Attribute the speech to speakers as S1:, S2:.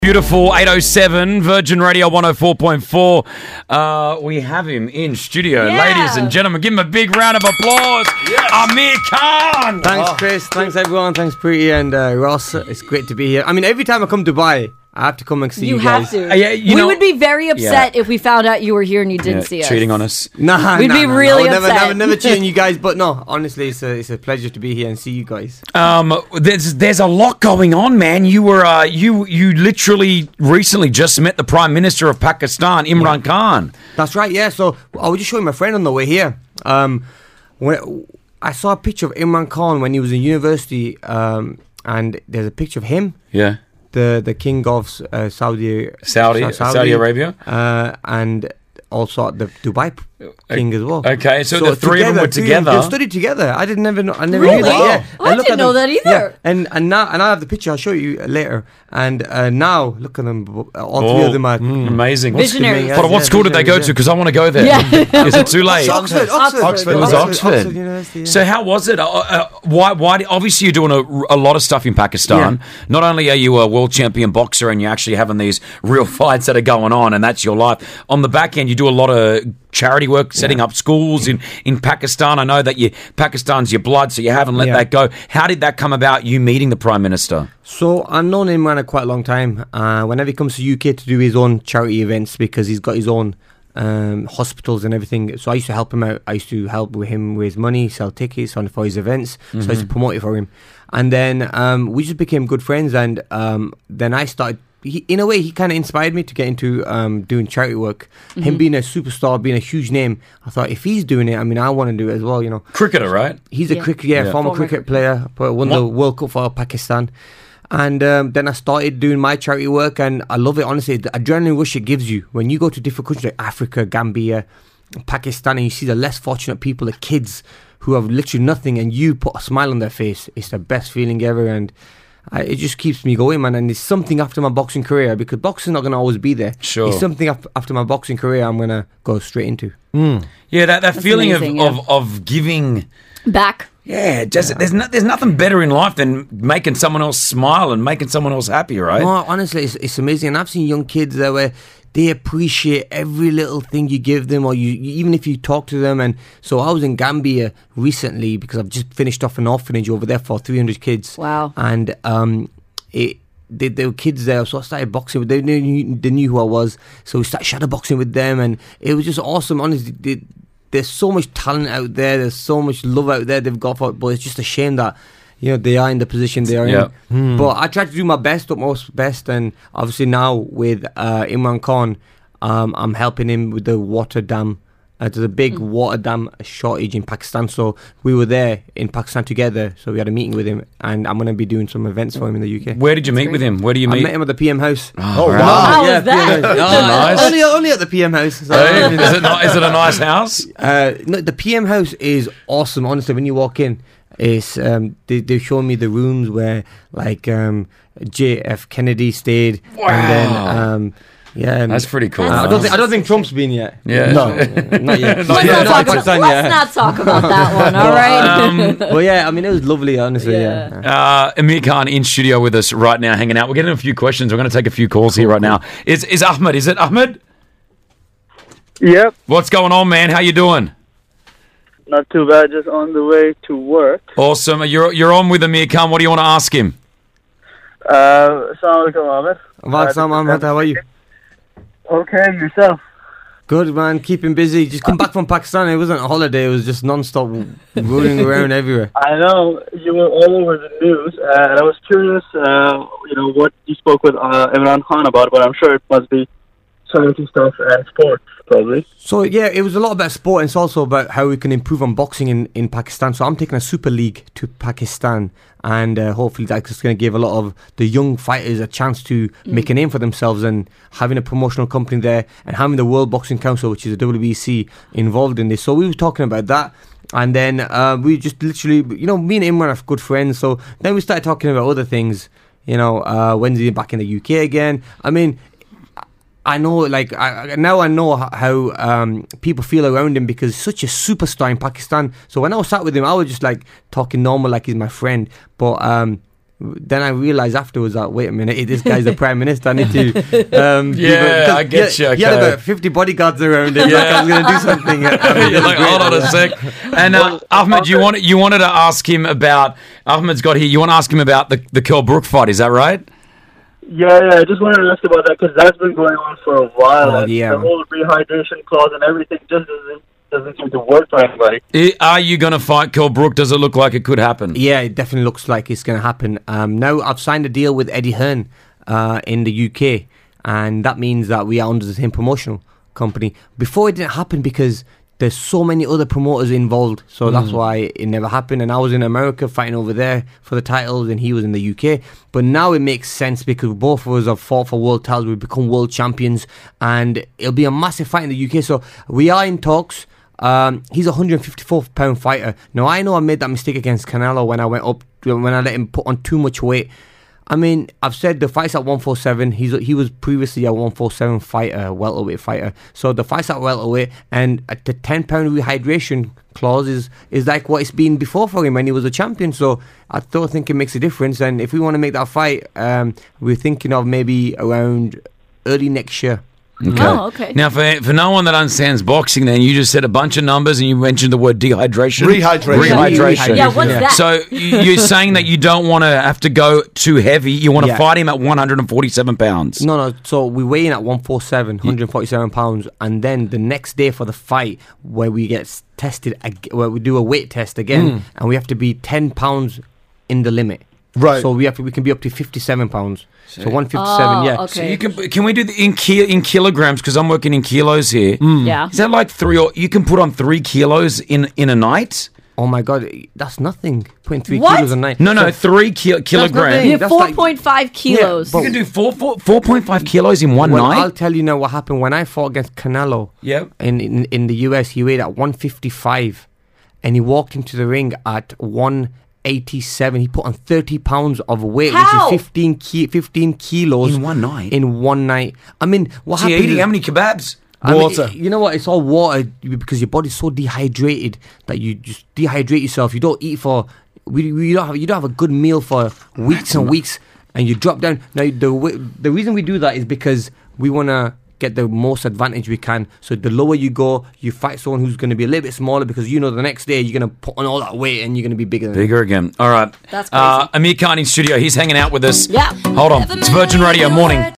S1: Beautiful 807 Virgin Radio 104.4. We have him in studio.
S2: Yeah.
S1: Ladies and gentlemen, give him a big round of applause. Yes. Amir Khan.
S3: Thanks, Chris. Thanks, everyone. Thanks, Preeti and Ross. It's great to be here. I mean, every time I come to Dubai, I have to come and see you guys.
S2: You have to.
S1: Yeah,
S2: we would be very upset if we found out you were here and you didn't see us.
S1: Cheating on us.
S2: We'd be really upset.
S3: Never cheating you guys. But no, honestly, it's a pleasure to be here and see you guys.
S1: There's a lot going on, man. You were you literally recently just met the Prime Minister of Pakistan, Imran Khan.
S3: That's right. Yeah. So I was just showing my friend on the way here. When I saw a picture of Imran Khan when he was in university, and there's a picture of him.
S1: Yeah.
S3: The king of Saudi
S1: Arabia,
S3: and also the Dubai king as well.
S1: Okay, so the three of them were together.
S3: They studied together. I never knew that.
S2: Really?
S3: Yeah.
S2: I didn't know that either.
S3: Yeah. And now I have the picture. I'll show you later. And now look at them. All three of them are
S1: amazing.
S2: Visionaries.
S1: What school did they go to? Because I want to go there.
S2: Yeah.
S1: Is it too late?
S3: Oxford.
S1: It was Oxford.
S3: University, yeah.
S1: So how was it? Why? Obviously, you're doing a lot of stuff in Pakistan.
S3: Yeah.
S1: Not only are you a world champion boxer and you're actually having these real fights that are going on, and that's your life. On the back end, you do a lot of charity work, setting up schools in Pakistan. I know that Pakistan's your blood, so you haven't let that go. How did that come about, you meeting the Prime Minister?
S3: So I've known Imran quite a long time. Whenever he comes to UK to do his own charity events, because he's got his own hospitals and everything, so I used to help him out. I used to help with him with money, sell tickets for his events. So I used to promote it for him. And then we just became good friends, and then I started. In a way, he kind of inspired me to get into doing charity work. Him being a superstar, being a huge name, I thought if he's doing it, I mean, I want to do it as well. You know,
S1: cricketer, right?
S3: He's a former cricket player, won the World Cup for Pakistan. And then I started doing my charity work, and I love it. Honestly, the adrenaline rush it gives you when you go to different countries like Africa, Gambia, Pakistan, and you see the less fortunate people, the kids who have literally nothing, and you put a smile on their face. It's the best feeling ever, and it just keeps me going, man. And it's something after my boxing career, because boxing's not going to always be there. Sure. It's something after my boxing career I'm going to go straight into.
S1: Yeah, that feeling amazing, of giving
S2: back.
S1: Yeah, there's nothing better in life than making someone else smile and making someone else happy, right?
S3: No, honestly, it's amazing. And I've seen young kids there where they appreciate every little thing you give them, or you even if you talk to them. And so I was in Gambia recently because I've just finished off an orphanage over there for 300 kids.
S2: Wow.
S3: And there were kids there, so I started boxing. They knew who I was, so we started shadow boxing with them, and it was just awesome. Honestly, there's so much talent out there. There's so much love out there they've got for it, but it's just a shame that they are in the position they are in. But I try to do my utmost best, and obviously now with Imran Khan, I'm helping him with the water dam. There's a big water dam shortage in Pakistan, so we were there in Pakistan together. So we had a meeting with him, and I'm going to be doing some events for him in the UK.
S1: Where did you meet with him? Where do you meet?
S3: I met him at the PM House.
S1: Oh wow!
S2: How was that?
S1: Nice.
S3: Only at the PM House. So.
S1: Hey, is it a nice house?
S3: No, the PM House is awesome. Honestly, when you walk in, it's they show me the rooms where like JF Kennedy stayed.
S1: Wow.
S3: And then yeah,
S1: that's pretty cool.
S3: I don't think Trump's been yet.
S1: Yeah,
S3: no, not yet.
S2: Let's not talk about that one. All right.
S3: Well, yeah, I mean, it was lovely, honestly. Yeah.
S1: Amir Khan in studio with us right now, hanging out. We're getting a few questions. We're going to take a few calls here right now. Is Ahmed? Is it Ahmed?
S4: Yep.
S1: What's going on, man? How you doing?
S4: Not too bad. Just on the way to work.
S1: Awesome. You're on with Amir Khan. What do you want to ask him?
S4: Assalamu alaikum, Ahmed.
S3: Welcome, Ahmed. How are you?
S4: Okay, yourself?
S3: Good, man. Keeping busy. Just come back from Pakistan. It wasn't a holiday. It was just non-stop running around everywhere.
S4: I know. You were all over the news. And I was curious, what you spoke with Imran Khan about, but I'm sure it must be charity stuff and sports, probably.
S3: So, yeah, it was a lot about sport, and it's also about how we can improve on boxing in Pakistan. So I'm taking a Super League to Pakistan, and hopefully that's going to give a lot of the young fighters a chance to make a name for themselves, and having a promotional company there, and having the World Boxing Council, which is the WBC, involved in this. So we were talking about that. And then we just literally, me and Imran are good friends. So then we started talking about other things, when's he back in the UK again? I mean, I know, now I know how people feel around him, because he's such a superstar in Pakistan. So when I was sat with him, I was just talking normal, like he's my friend. But then I realized afterwards that, wait a minute, this guy's the Prime Minister. I need to...
S1: I get you.
S3: He had about 50 bodyguards around him. Like I was going to do something.
S1: You're like, hold on a sec. And Ahmed, you wanted to ask him about... Ahmed's got here. You want to ask him about the Kell Brook fight, is that right?
S4: Yeah, I just wanted to ask about that because that's been going on for a while.
S3: Oh, yeah.
S4: The whole rehydration clause and everything just doesn't seem to work for anybody.
S1: Are you going to fight Kell Brook? Does it look like it could happen?
S3: Yeah, it definitely looks like it's going to happen. Now, I've signed a deal with Eddie Hearn in the UK, and that means that we are under the same promotional company. Before, it didn't happen because there's so many other promoters involved, so that's why it never happened. And I was in America fighting over there for the titles, and he was in the UK. But now it makes sense because both of us have fought for world titles. We've become world champions, and it'll be a massive fight in the UK. So we are in talks. He's a 154-pound fighter. Now, I know I made that mistake against Canelo when I let him put on too much weight. I mean, I've said the fight's at 147. He was previously a 147 fighter, welterweight fighter. So the fight's at welterweight, and the 10-pound rehydration clause is like what it's been before for him when he was a champion. So I don't think it makes a difference. And if we want to make that fight, we're thinking of maybe around early next year.
S1: Okay.
S2: Oh, okay.
S1: Now, for no one that understands boxing, then you just said a bunch of numbers and you mentioned the word dehydration. Rehydration.
S2: Yeah, what's that?
S1: So you're saying that you don't want to have to go too heavy. You want to fight him at 147 pounds.
S3: No. So we weigh in at 147 pounds, and then the next day for the fight, where we get tested, where we do a weight test again, and we have to be 10 pounds in the limit.
S5: Right.
S3: So we can be up to 57 pounds. So 157, yeah.
S2: Okay.
S1: So can we do the in kilograms, because I'm working in kilos here.
S2: Yeah.
S1: Is that like you can put on 3 kilos in a night?
S3: Oh my God, that's nothing. Putting 3
S2: What?
S3: kilos a night.
S1: No, 3 kilograms.
S3: nothing.
S2: You have
S3: That's like-
S2: 4.5 kilos.
S3: Yeah,
S1: You can do 4.5 kilos in one
S3: Well,
S1: night?
S3: I'll tell you now what happened when I fought against Canelo.
S1: Yep.
S3: In the US, he weighed at 155, and he walked into the ring at 187. He put on 30 pounds of weight,
S2: How?
S3: which is 15 kilos
S1: In one night?
S3: In one night. I mean, what
S1: So you're
S3: happened?
S1: eating
S3: is-
S1: how many kebabs?
S3: I mean,
S5: Water.
S3: you know what? It's all water because your body's so dehydrated that you just dehydrate yourself. You don't eat for you don't have a good meal for weeks and weeks, and you drop down. Now the reason we do that is because we want to get the most advantage we can. So the lower you go, you fight someone who's going to be a little bit smaller because you know the next day you're going to put on all that weight and you're going to be bigger than
S1: Bigger again. All right.
S2: That's crazy.
S1: Amir Khan in studio. He's hanging out with us.
S2: Yeah.
S1: Hold on. It's Virgin Radio Morning.